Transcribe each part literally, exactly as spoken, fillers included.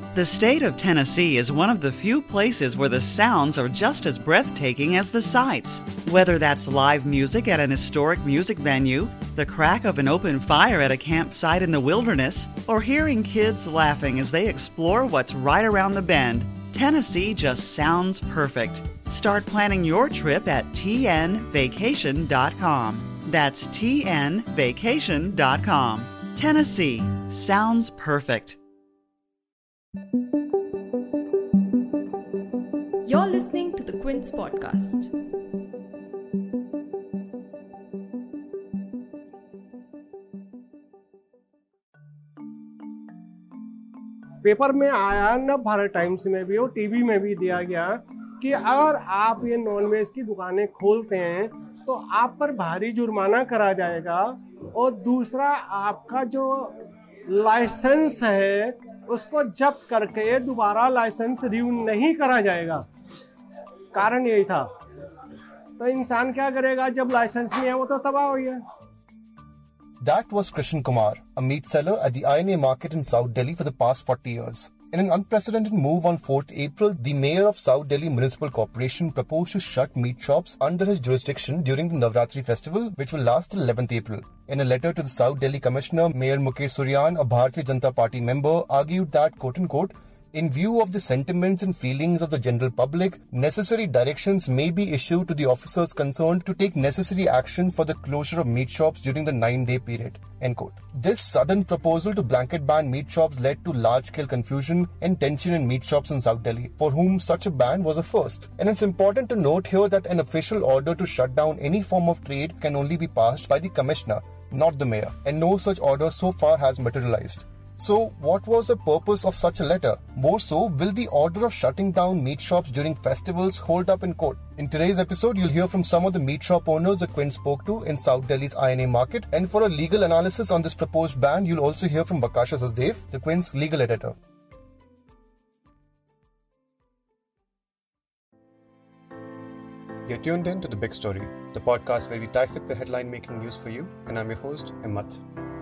The state of Tennessee is one of the few places where the sounds are just as breathtaking as the sights. Whether that's live music at an historic music venue, the crack of an open fire at a campsite in the wilderness, or hearing kids laughing as they explore what's right around the bend, Tennessee just sounds perfect. Start planning your trip at T N vacation dot com. That's T N vacation dot com. Tennessee sounds perfect. You're listening to the Quince Podcast. Paper में आया, नव Bharat times में भी और TV में भी दिया गया कि अगर आप ये नॉनवेज की दुकानें खोलते हैं तो आप पर भारी जुर्माना करा जाएगा और दूसरा आपका जो लाइसेंस है उसको जब्त करके दोबारा लाइसेंस रिन्यू नहीं करा जाएगा। कारण यही था। तो इंसान क्या करेगा जब लाइसेंस नहीं है, वो तो तबाह हो गया। That was Krishan Kumar, a meat seller at the I N A market in South Delhi for the past forty years. In an unprecedented move on fourth April, the mayor of South Delhi Municipal Corporation proposed to shut meat shops under his jurisdiction during the Navratri festival, which will last till eleventh April. In a letter to the South Delhi Commissioner, Mayor Mukesh Suryan, a Bharatiya Janata Party member, argued that, quote-unquote, in view of the sentiments and feelings of the general public, necessary directions may be issued to the officers concerned to take necessary action for the closure of meat shops during the nine-day period. End quote. This sudden proposal to blanket ban meat shops led to large-scale confusion and tension in meat shops in South Delhi, for whom such a ban was a first. And it's important to note here that an official order to shut down any form of trade can only be passed by the commissioner, not the mayor, and no such order so far has materialized. So, what was the purpose of such a letter? More so, will the order of shutting down meat shops during festivals hold up in court? In today's episode, you'll hear from some of the meat shop owners the Quint spoke to in South Delhi's I N A market. And for a legal analysis on this proposed ban, you'll also hear from Vakasha Sachdev, the Quint's legal editor. You're tuned in to The Big Story, the podcast where we dissect the headline-making news for you, and I'm your host, Himmat.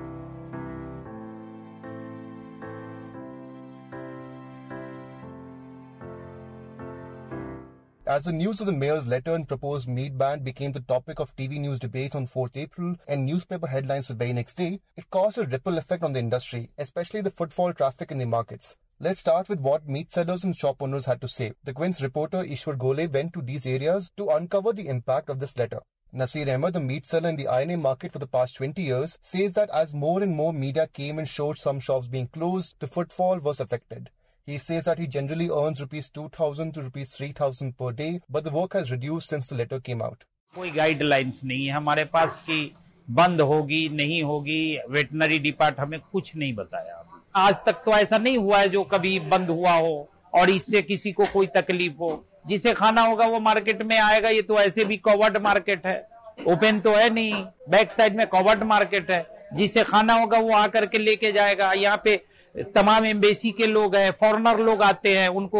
As the news of the mayor's letter and proposed meat ban became the topic of T V news debates on fourth April and newspaper headlines the very next day, it caused a ripple effect on the industry, especially the footfall traffic in the markets. Let's start with what meat sellers and shop owners had to say. The Quint's reporter Ishwar Gole went to these areas to uncover the impact of this letter. Nasir Ahmed, a meat seller in the I N A market for the past twenty years, says that as more and more media came and showed some shops being closed, the footfall was affected. He says that he generally earns rupees two thousand to rupees three thousand per day, but the work has reduced since the letter came out. कोई guidelines नहीं है हमारे पास कि बंद होगी नहीं होगी, veterinary depart हमें कुछ नहीं बताया। आज तक तो ऐसा नहीं हुआ है जो कभी बंद हुआ हो और इससे किसी को कोई तकलीफ हो। जिसे खाना होगा वो मार्केट में आएगा। ये तो ऐसे भी कवर्ड मार्केट है, ओपन तो है नहीं, बैक साइड में कवर्ड मार्केट है। जिसे खाना होगा वो आकर के लेके जाएगा। यहाँ पे तमाम एम्बेसी के लोग हैं, फॉरेनर लोग आते हैं, उनको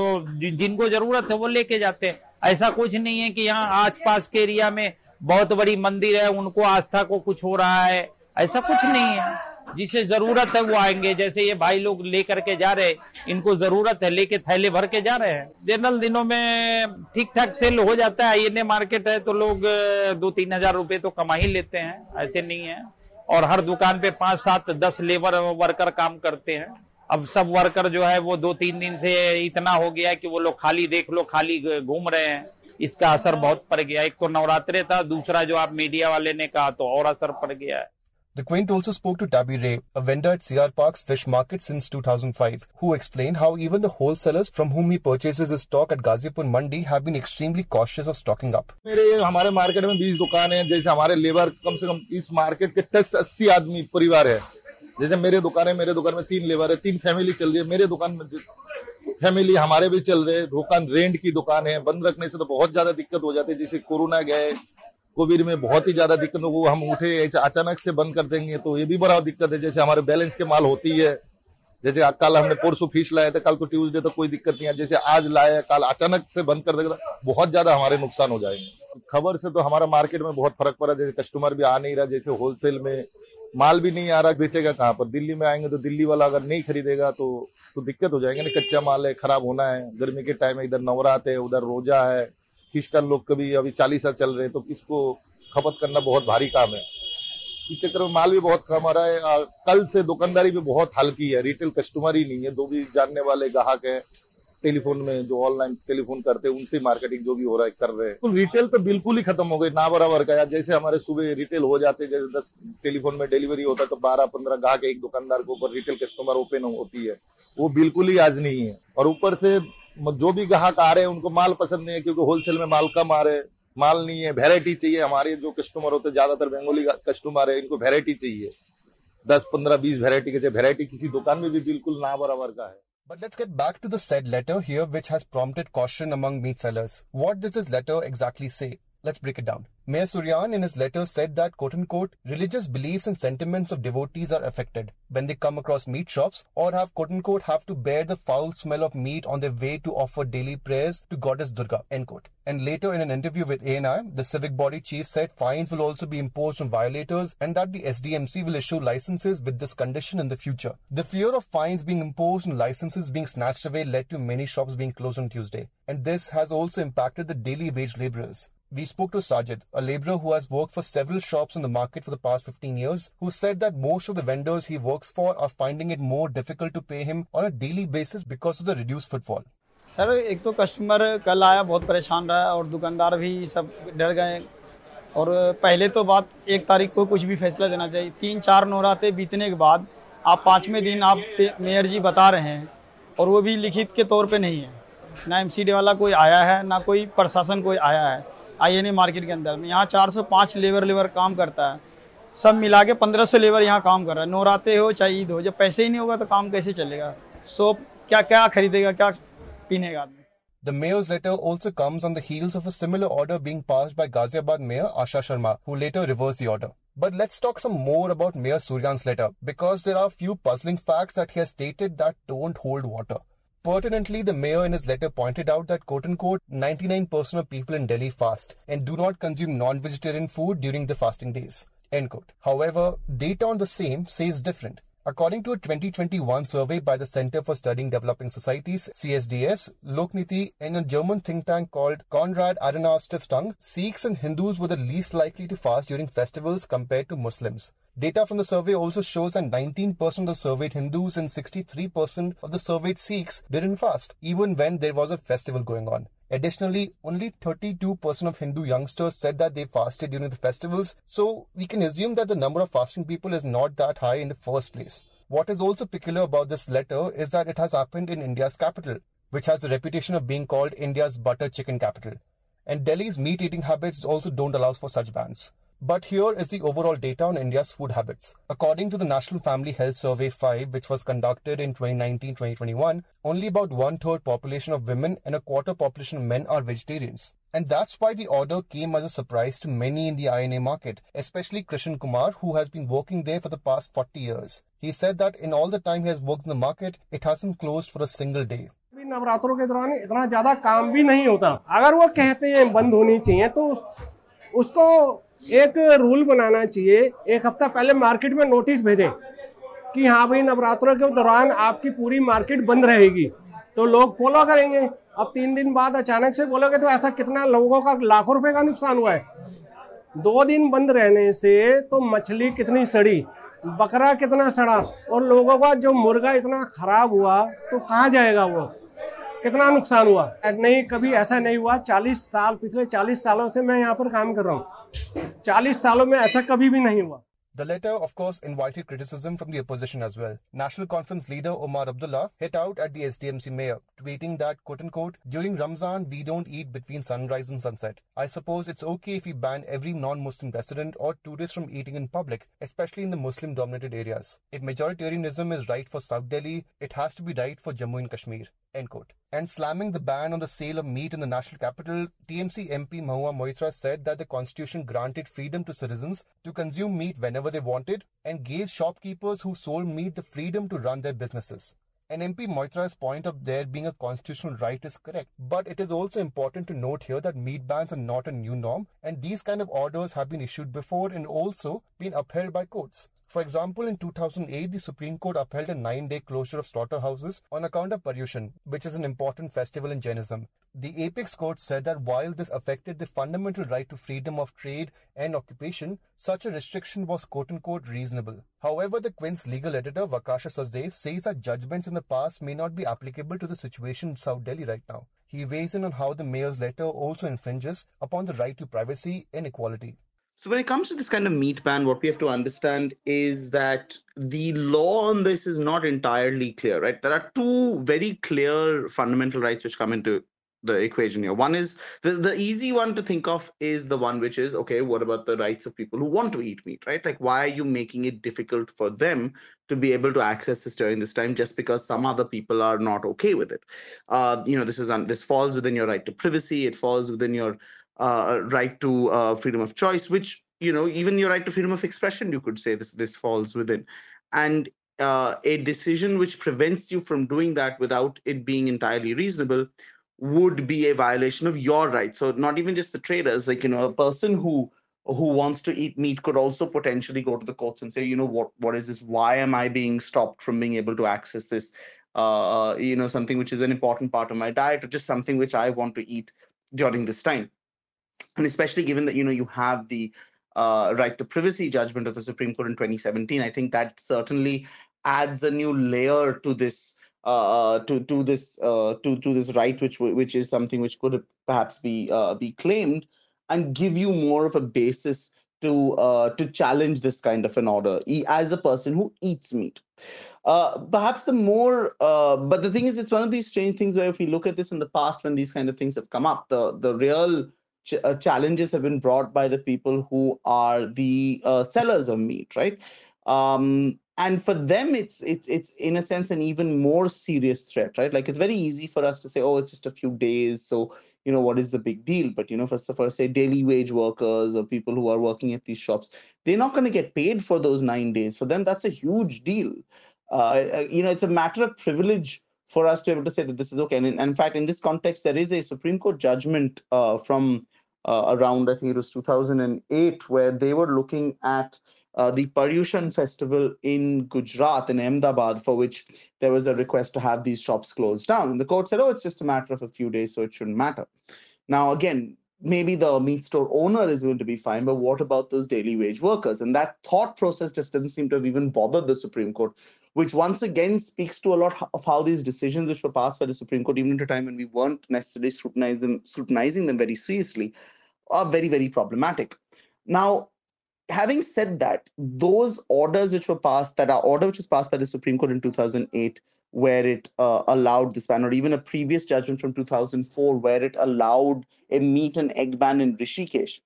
जिनको जरूरत है वो लेके जाते हैं। ऐसा कुछ नहीं है कि यहाँ आसपास के एरिया में बहुत बड़ी मंदिर है, उनको आस्था को कुछ हो रहा है, ऐसा कुछ नहीं है। जिसे जरूरत है वो आएंगे। जैसे ये भाई लोग लेकर के जा रहे हैं, इनको जरूरत है, लेके थैले भर के जा रहे हैं। जनरल दिनों में ठीक ठाक सेल हो जाता है। आई एन ए मार्केट है तो लोग दो तीन हजार रुपए तो कमा ही लेते हैं, ऐसे नहीं है। और हर दुकान पे पांच सात दस लेबर वर्कर काम करते हैं। अब सब वर्कर जो है वो दो तीन दिन से इतना हो गया है कि वो लोग खाली देख लो खाली घूम रहे हैं। इसका असर बहुत पड़ गया। एक तो नवरात्रे था, दूसरा जो आप मीडिया वाले ने कहा तो और असर पड़ गया है। The Quint also spoke to Tabby Ray, a vendor at C R Park's fish market since two thousand five, who explained how even the wholesalers from whom he purchases his stock at Ghazipur Mandi have been extremely cautious of stocking up. मेरे हमारे market में बीस दुकानें हैं। जैसे हमारे labour कम से कम इस मार्केट के दस अस्सी आदमी परिवार है। जैसे मेरे दुकान है, मेरे दुकान में तीन लेबर है, तीन फैमिली चल रही है। मेरे दुकान में फैमिली हमारे भी चल रहे हैं। दुकान रेंट की दुकान है, बंद रखने से तो बहुत ज्यादा दिक्कत हो जाती है। जैसे कोरोना गए, कोविड में बहुत ही ज्यादा दिक्कत हो, वो हम उठे अचानक से बंद कर देंगे तो ये भी बड़ा दिक्कत है। जैसे हमारे बैलेंस के माल होती है, जैसे कल हमने परसों फिश लाया था, कल तो ट्यूसडे तक कोई दिक्कत नहीं है। जैसे आज लाया, कल अचानक से बंद कर देगा, बहुत ज्यादा हमारे नुकसान हो जाएंगे। खबर से तो हमारा मार्केट में बहुत फर्क पड़ा। जैसे कस्टमर भी आ नहीं रहा, जैसे होलसेल में माल भी नहीं आ रहा, बेचेगा कहाँ पर? दिल्ली में आएंगे तो दिल्ली वाला अगर नहीं खरीदेगा तो तो दिक्कत हो जाएगा ना। कच्चा माल है, खराब होना है। गर्मी के टाइम में इधर नवरात है, उधर रोजा है, क्रिश्चियन लोग कभी अभी चालीसा चल रहे हैं, तो इसको खपत करना बहुत भारी काम है। इस चक्कर में माल भी बहुत कम आ रहा है। आ, कल से दुकानदारी भी बहुत हल्की है, रिटेल कस्टमर ही नहीं है। जो भी जानने वाले ग्राहक हैं टेलीफोन में, जो ऑनलाइन टेलीफोन करते हैं, उनसे मार्केटिंग जो भी हो रहा है कर रहे हैं। तो रिटेल तो बिल्कुल ही खत्म हो गई, ना बराबर का। जैसे हमारे सुबह रिटेल हो जाते, जैसे दस टेलीफोन में डिलीवरी होता है तो बारह पंद्रह ग्राहक एक दुकानदार के ऊपर रिटेल कस्टमर ओपन होती है, वो बिल्कुल ही आज नहीं है। और ऊपर से जो भी ग्राहक आ रहे हैं उनको माल पसंद नहीं है, क्योंकि होलसेल में माल कम आ रहे हैं, माल नहीं है, वेरायटी चाहिए। हमारे जो कस्टमर होते हैं ज्यादातर बंगाली कस्टमर है, इनको वेरायटी चाहिए, दस पंद्रह बीस वेरायटी के। वेरायटी किसी दुकान में भी बिल्कुल ना बराबर का है। But let's get back to the said letter here, which has prompted caution among meat sellers. What does this letter exactly say? Let's break it down. Mayor Suryan in his letter said that, quote-unquote, religious beliefs and sentiments of devotees are affected when they come across meat shops or have, quote-unquote, have to bear the foul smell of meat on their way to offer daily prayers to goddess Durga, end quote. And later in an interview with A N I, the civic body chief said fines will also be imposed on violators and that the S D M C will issue licenses with this condition in the future. The fear of fines being imposed and licenses being snatched away led to many shops being closed on Tuesday. And this has also impacted the daily wage laborers. We spoke to Sajid, a labourer who has worked for several shops in the market for the past fifteen years, who said that most of the vendors he works for are finding it more difficult to pay him on a daily basis because of the reduced footfall. Sir, एक तो customer कल आया बहुत परेशान रहा और दुकानदार भी सब डर गए। और पहले तो बात एक तारीख को कुछ भी फैसला देना चाहिए, तीन चार नवराते बीतने के बाद आप पाँचवें दिन आप मेयर जी बता रहे हैं और वो भी लिखित के तौर पे नहीं है। ना एमसीडी वाला कोई आया है, ना कोई प्रशासन कोई आया है। आईएनए मार्केट के अंदर में यहाँ चार सौ पाँच लेबर लेबर काम करता है, सब मिला के पंद्रह सौ लेबर यहाँ काम कर रहा है। नवराते हो चाहे ईद हो, जब पैसे ही नहीं होगा तो काम कैसे चलेगा? सो क्या क्या खरीदेगा, क्या पीनेगा आदमी? The mayor's letter also comes on the heels of a similar order being passed by Ghaziabad Mayor Asha Sharma, who later reversed the order. But let's talk some more about Mayor Suryan's letter, because there are a few puzzling facts that he has stated that don't hold water. Pertinently, the mayor in his letter pointed out that, quote-unquote, ninety-nine percent of people in Delhi fast and do not consume non-vegetarian food during the fasting days, end quote. However, data on the same says different. According to a twenty twenty-one survey by the Center for Studying Developing Societies, C S D S, Lokniti, and a German think tank called Konrad Adenauer Stiftung, Sikhs and Hindus were the least likely to fast during festivals compared to Muslims. Data from the survey also shows that nineteen percent of the surveyed Hindus and sixty-three percent of the surveyed Sikhs didn't fast, even when there was a festival going on. Additionally, only thirty-two percent of Hindu youngsters said that they fasted during the festivals, so we can assume that the number of fasting people is not that high in the first place. What is also peculiar about this letter is that it has happened in India's capital, which has the reputation of being called India's butter chicken capital. And Delhi's meat-eating habits also don't allow for such bans. But here is the overall data on India's food habits. According to the National Family Health Survey five, which was conducted in twenty nineteen to twenty twenty-one, only about one-third population of women and a quarter population of men are vegetarians. And that's why the order came as a surprise to many in the I N A market, especially Krishan Kumar, who has been working there for the past forty years. He said that in all the time he has worked in the market, it hasn't closed for a single day. नवरात्रों के दौरान इतना ज्यादा काम भी नहीं होता। अगर वो कहते हैं बंद होनी चाहिए तो उस, उसको एक रूल बनाना चाहिए, एक हफ्ता पहले मार्केट में नोटिस भेजें कि हाँ भाई नवरात्रों के दौरान आपकी पूरी मार्केट बंद रहेगी, तो लोग फॉलो करेंगे। अब तीन दिन बाद अचानक से बोलोगे तो ऐसा कितना लोगों का लाखों रुपए का नुकसान हुआ है। दो दिन बंद रहने से तो मछली कितनी सड़ी, बकरा कितना सड़ा, और लोगों का जो मुर्गा इतना खराब हुआ तो कहाँ जाएगा, वो कितना नुकसान हुआ। नहीं, कभी ऐसा नहीं हुआ। चालीस साल पिछले चालीस सालों से मैं यहाँ पर काम कर रहा हूँ, चालीस सालों में ऐसा कभी भी नहीं हुआ। The letter, of course, invited criticism from the opposition as well. National Conference leader Omar Abdullah hit out at the S D M C mayor, tweeting that, quote-unquote, during Ramzan, we don't eat between sunrise and sunset. I suppose it's okay if we ban every non-Muslim resident or tourist from eating in public, especially in the Muslim-dominated areas. If majoritarianism is right for South Delhi, it has to be right for Jammu and Kashmir, end quote. And slamming the ban on the sale of meat in the national capital, T M C M P Mahua Moitra said that the constitution granted freedom to citizens to consume meat whenever they wanted and gave shopkeepers who sold meat the freedom to run their businesses. And M P Moitra's point of there being a constitutional right is correct, but it is also important to note here that meat bans are not a new norm, and these kind of orders have been issued before and also been upheld by courts. For example, in two thousand eight, the Supreme Court upheld a nine-day closure of slaughterhouses on account of Paryushan, which is an important festival in Jainism. The apex court said that while this affected the fundamental right to freedom of trade and occupation, such a restriction was quote-unquote reasonable. However, the Quint's legal editor, Vakasha Sachdev, says that judgments in the past may not be applicable to the situation in South Delhi right now. He weighs in on how the mayor's letter also infringes upon the right to privacy and equality. So when it comes to this kind of meat ban, what we have to understand is that the law on this is not entirely clear, right? There are two very clear fundamental rights which come into the equation here. One is the, the easy one to think of is the one which is, okay, what about the rights of people who want to eat meat, right? Like, why are you making it difficult for them to be able to access this during this time just because some other people are not okay with it? Uh, you know, this is un- this falls within your right to privacy. It falls within your uh, right to uh, freedom of choice, which, you know, even your right to freedom of expression, you could say this this falls within. And uh, a decision which prevents you from doing that without it being entirely reasonable would be a violation of your rights. So not even just the traders, like, you know, a person who who wants to eat meat could also potentially go to the courts and say, you know, what what is this? Why am I being stopped from being able to access this? Uh, you know, something which is an important part of my diet, or just something which I want to eat during this time. And especially given that, you know, you have the uh, right to privacy judgment of the Supreme Court in twenty seventeen, I think that certainly adds a new layer to this uh, to to this uh, to to this right, which which is something which could perhaps be uh, be claimed and give you more of a basis to uh, to challenge this kind of an order e- as a person who eats meat. Uh, perhaps the more, uh, but the thing is, it's one of these strange things where if we look at this in the past when these kind of things have come up, the the real ch- uh, challenges have been brought by the people who are the uh, sellers of meat, right? Um, and for them, it's it's it's in a sense an even more serious threat, right? Like, it's very easy for us to say, oh, it's just a few days, so you know what is the big deal? But you know, for for say daily wage workers or people who are working at these shops, they're not going to get paid for those nine days. For them, that's a huge deal. Uh, uh, you know, it's a matter of privilege for us to be able to say that this is okay. And in, and in fact, in this context, there is a Supreme Court judgment uh, from uh, around, I think it was two thousand eight, where they were looking at uh, the Paryushan festival in Gujarat, in Ahmedabad, for which there was a request to have these shops closed down. And the court said, oh, it's just a matter of a few days, so it shouldn't matter. Now, again, maybe the meat store owner is going to be fine, but what about those daily wage workers? And that thought process just doesn't seem to have even bothered the Supreme Court, which once again speaks to a lot of how these decisions which were passed by the Supreme Court, even at a time when we weren't necessarily scrutinizing them, scrutinizing them very seriously, are very, very problematic. Now, having said that, those orders which were passed, that are order which was passed by the Supreme Court in two thousand eight, where it uh, allowed this ban, or even a previous judgment from two thousand four, where it allowed a meat and egg ban in Rishikesh,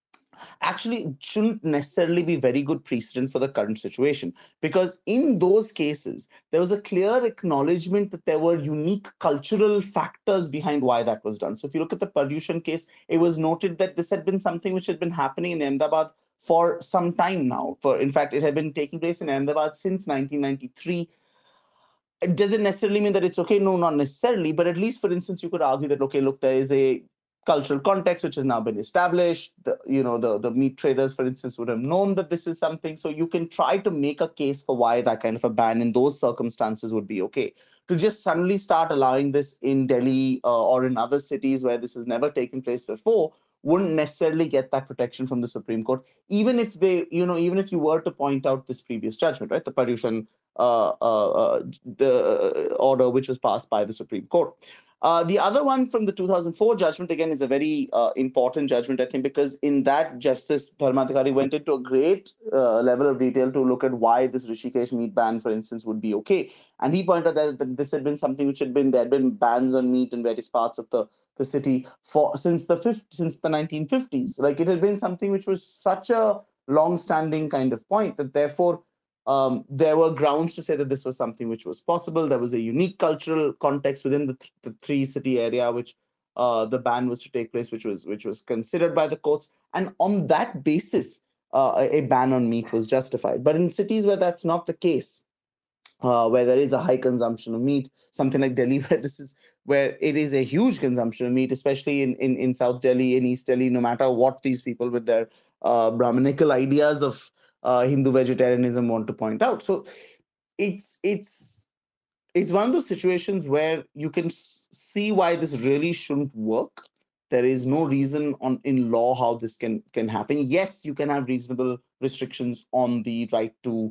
actually shouldn't necessarily be very good precedent for the current situation, because in those cases there was a clear acknowledgement that there were unique cultural factors behind why that was done. So if you look at the Paryushan case, it was noted that this had been something which had been happening in Ahmedabad for some time now. For in fact, it had been taking place in Ahmedabad since nineteen ninety-three. It doesn't necessarily mean that it's okay. No, not necessarily. But at least, for instance, you could argue that, okay, look, there is a cultural context which has now been established. The, you know, the, the meat traders, for instance, would have known that this is something. So you can try to make a case for why that kind of a ban in those circumstances would be okay. To just suddenly start allowing this in Delhi uh, or in other cities where this has never taken place before wouldn't necessarily get that protection from the Supreme Court, even if they, you know, even if you were to point out this previous judgment, right, the Paryushan uh, uh, uh, the order which was passed by the Supreme Court. Uh, the other one from the two thousand four judgment, again, is a very uh, important judgment, I think, because in that, Justice Dharmadhikari went into a great uh, level of detail to look at why this Rishikesh meat ban, for instance, would be okay. And he pointed out that this had been something which had been, there had been bans on meat in various parts of the, the city for since the fifth, since the nineteen fifties. Like, it had been something which was such a long-standing kind of point that therefore Um, there were grounds to say that this was something which was possible. There was a unique cultural context within the, th- the three city area which uh, the ban was to take place, which was which was considered by the courts, and on that basis, uh, a, a ban on meat was justified. But in cities where that's not the case, uh, where there is a high consumption of meat, something like Delhi, where this is where it is a huge consumption of meat, especially in, in, in South Delhi, in East Delhi, no matter what these people with their uh, Brahminical ideas of uh, Hindu vegetarianism want to point out. So it's it's it's one of those situations where you can s- see why this really shouldn't work. There is no reason on in law how this can can happen. Yes, you can have reasonable restrictions on the right to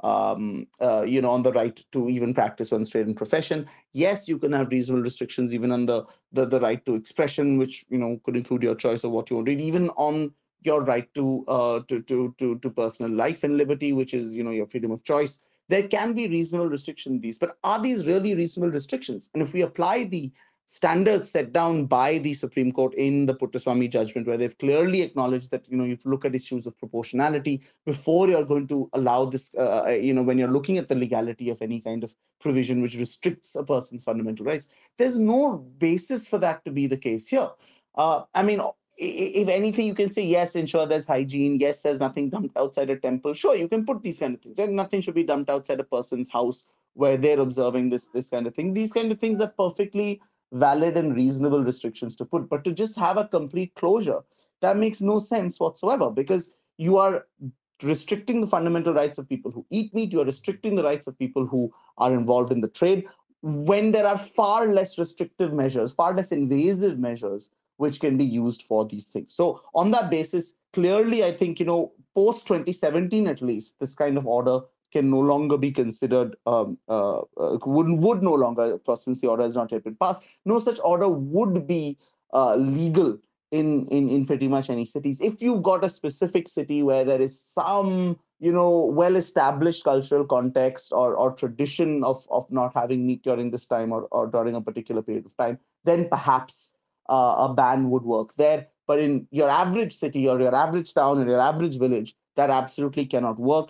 um uh, you know on the right to even practice one's trade and profession. Yes, you can have reasonable restrictions even on the the, the right to expression, which you know could include your choice of what you want to read, even on your right to uh to to to, to personal life and liberty, which is you know your freedom of choice. There can be reasonable restriction in these, but are these really reasonable restrictions? And if we apply the standards set down by the Supreme Court in the Puttaswamy judgment, where they've clearly acknowledged that you know you have to look at issues of proportionality before you're going to allow this, uh, you know, when you're looking at the legality of any kind of provision which restricts a person's fundamental rights, there's no basis for that to be the case here. Uh, I mean, if anything, you can say, yes, ensure there's hygiene. Yes, there's nothing dumped outside a temple. Sure, you can put these kind of things. And nothing should be dumped outside a person's house where they're observing this, this kind of thing. These kind of things are perfectly valid and reasonable restrictions to put. But to just have a complete closure, that makes no sense whatsoever, because you are restricting the fundamental rights of people who eat meat. You are restricting the rights of people who are involved in the trade, when there are far less restrictive measures, far less invasive measures which can be used for these things. So on that basis, clearly, I think, you know, post twenty seventeen, at least, this kind of order can no longer be considered, um, uh, uh, would, would no longer, since the order has not yet been passed, no such order would be uh, legal in, in, in pretty much any cities. If you've got a specific city where there is some, you know, well-established cultural context or, or tradition of, of not having meat during this time or, or during a particular period of time, then perhaps uh, a ban would work there. But in your average city or your average town or your average village, that absolutely cannot work.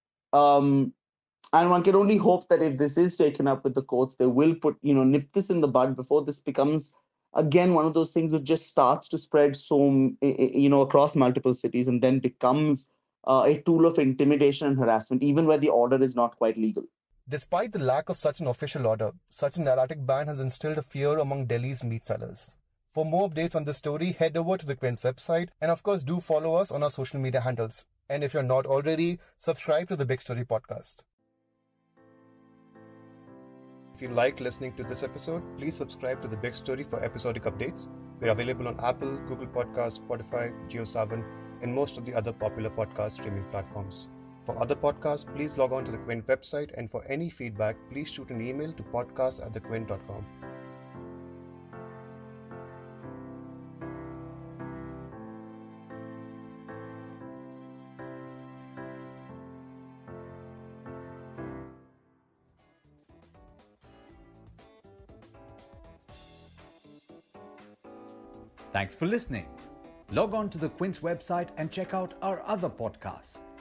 Um, and one can only hope that if this is taken up with the courts, they will put, you know, nip this in the bud before this becomes, again, one of those things which just starts to spread so, you know, across multiple cities and then becomes uh, a tool of intimidation and harassment, even where the order is not quite legal. Despite the lack of such an official order, such an erratic ban has instilled a fear among Delhi's meat sellers. For more updates on this story, head over to the Quint's website, and of course do follow us on our social media handles. And if you're not already, subscribe to the Big Story podcast. If you liked listening to this episode, please subscribe to The Big Story for episodic updates. We're available on Apple, Google Podcasts, Spotify, JioSaavn, and most of the other popular podcast streaming platforms. For other podcasts, please log on to the Quint website, and for any feedback, please shoot an email to podcast at the quint dot com. Thanks for listening. Log on to the Quint's website and check out our other podcasts